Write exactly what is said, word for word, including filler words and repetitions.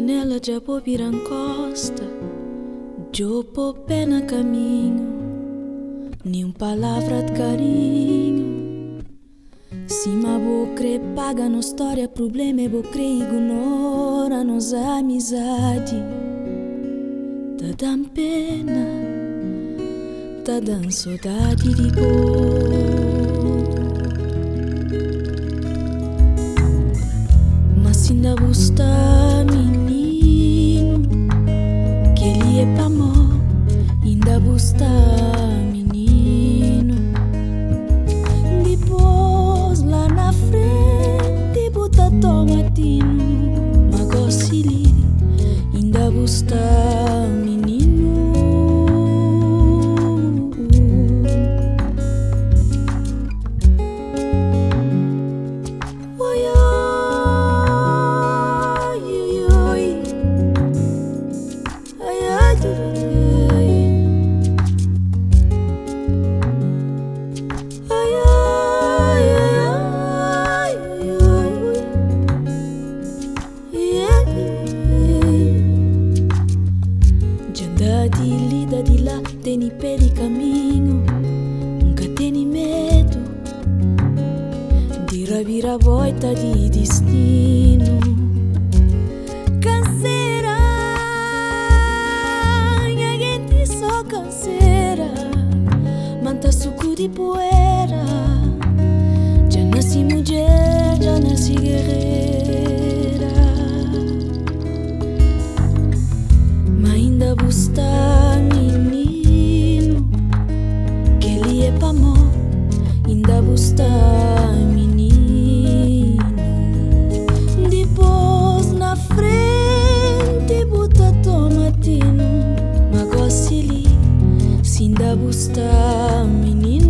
janela já vou virar costa, já vou pé na caminho, nenhuma palavra de carinho. Cima vou crer, paga no história, problema é vou crer, ignora nossa amizade. Tá dando pena, tá dando saudade de boa. Mas ainda busca menino, que ele é pra amor, ainda busca menino. Depois lá na frente bota tomatino, mas gosili, ainda busca menino. De lida de lá, tem pé de caminho, nunca tem medo de reviravolta de destino. Canseira, a gente só canseira, manta suco de poeira. Já nasci mulher, já nasci guerreira, mas ainda busca menino, que ele é pra amor, ainda busca menino. Depois na frente bota tomatino, mas gosili, se ainda busca menino.